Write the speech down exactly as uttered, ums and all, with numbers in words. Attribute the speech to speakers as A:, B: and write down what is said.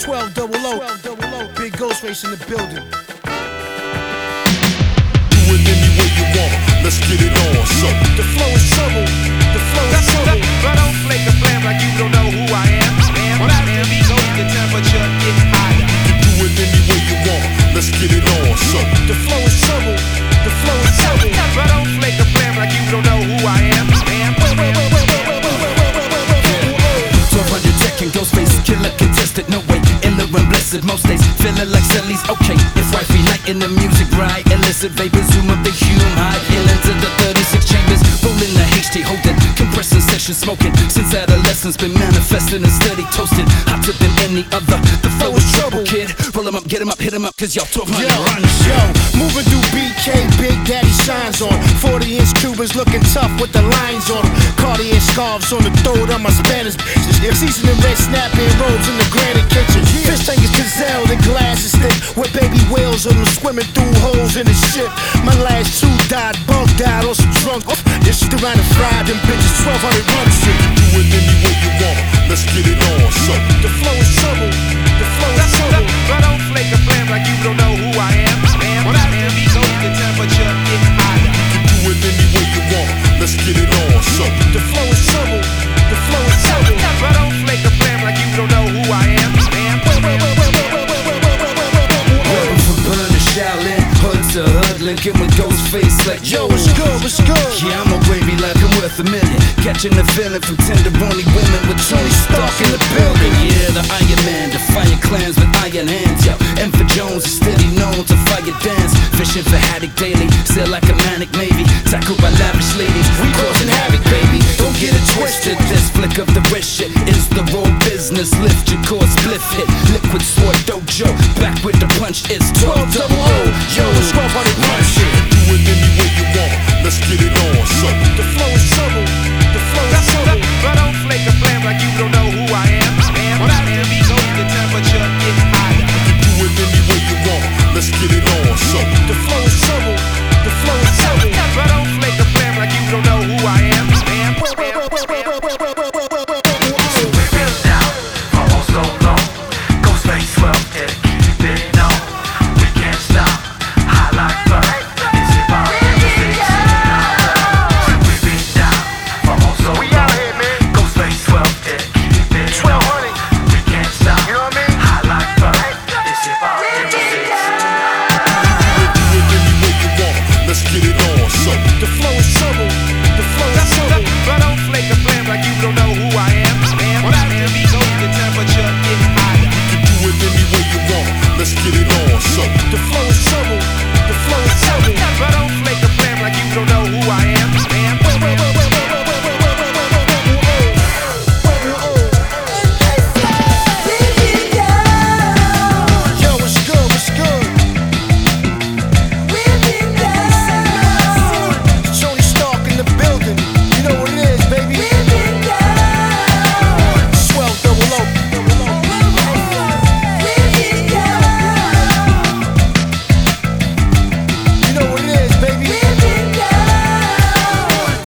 A: twelve double O. Big Ghostface in the building.
B: Do it any way you want, let's get it on. So
A: the flow is trouble. The flow is trouble.
C: But don't flake a flam like you don't know who I am. When after these hoes, the temperature gets higher.
B: do it any way you want, let's get it on. So
A: the flow is trouble. The flow is trouble.
C: But don't flake a flam like you don't know who I am.
D: twelve hundred Tekken, Ghostface, killer contested, no way, iller and blessed. Most days feeling like Sally's okay. If wifey night in the music right, illicit vapors zoom up the hume high, ill into the thirty-six chambers, rolling the H T, holding compressing session, smoking. Since adolescence, been manifesting and steady toasting, hotter than any other. The flow is trouble, kid. Roll 'em up, get 'em up, hit 'em up, cause y'all twelve hundred
A: Yo,
D: runs.
A: yo, moving through B K, Big Daddy shines on. forty inch Cubans looking tough with the lines on them. Cartier scarves on the throat of my Spanish bitches. Seasoning red snapping robes in the granite kitchen. Fish tank is gazelle, the glass is thick. With baby whales on them swimming through holes in the ship. My last two died, bunk died on some drunk. This shit around and fried them bitches, twelve hundred run shit.
B: do it any way you want, let's get it on. So
A: the flow is trouble. The flow is trouble.
C: But don't flake a flam like you don't know who I am. When after these hoes, the temperature gets higher.
B: do it any way you want, let's get it on. So
A: The flow is trouble. The flow is trouble.
C: But don't flake a flam like you don't know who I am.
D: Welcome from Burn to Shaolin, hood to hood, linking with Ghostface like
A: Yo, what's good? What's good?
D: yeah, I'm a wavy like I'm worth a million. Catching the feeling from tenderoni women with Tony Stark in the building. Yeah, the Iron Man, defying clans with iron hands. Yo, M for Jones is steady known to fire dance. Fishing for haddock daily, still like a manic navy. Tackled by lavish ladies, we causing havoc, baby. Don't get it twisted. This flick of the wrist shit is the raw business. Lift your core, split hit. Liquid sword dojo, back with the punch. It's twelve double O. Yo, it's twelve hundred run shit.
B: do it any way you want, let's get it on. So
A: The flow is trouble. The flow is trouble.
C: But don't flake a flam like you don't know who I am.